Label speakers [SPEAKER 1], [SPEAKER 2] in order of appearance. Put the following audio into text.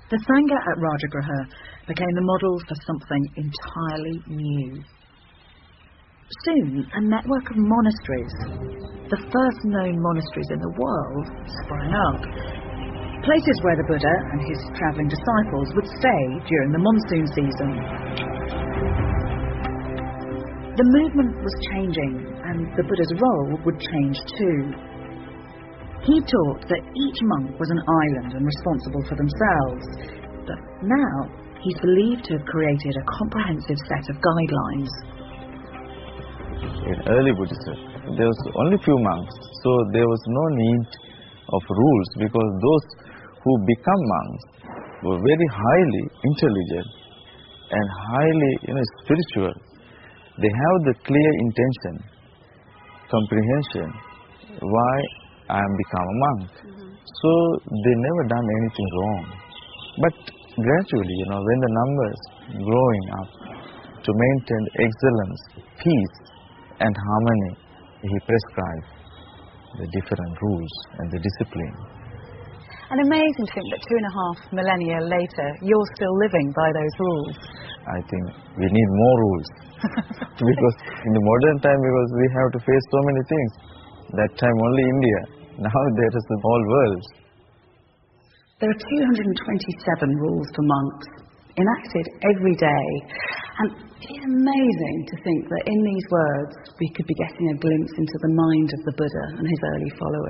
[SPEAKER 1] The Sangha at Rajagriha became the model for something entirely new. Soon, a network of monasteries, the first known monasteries in the world, sprang up. Places where the Buddha and his travelling disciples would stay during the monsoon season. The movement was changing, and the Buddha's role would change too. He taught that each monk was an island and responsible for themselves, but now he's believed to have created a comprehensive set of guidelines.
[SPEAKER 2] In early Buddhism, there was only few monks, so there was no need of rules, because those who become monks were very highly intelligent and highly spiritual. They have the clear intention, comprehension, why I am become a monk. So they never done anything wrong. But gradually, when the numbers growing up to maintain excellence, peace and harmony, he prescribed the different rules and the discipline.
[SPEAKER 1] And amazing to think that 2.5 millennia later, you're still living by those rules.
[SPEAKER 2] I think we need more rules. Because in the modern time, because we have to face so many things. That time only India. Now there is the whole world.
[SPEAKER 1] There are 227 rules for monks, enacted every day. And it's amazing to think that in these words, we could be getting a glimpse into the mind of the Buddha and his early followers.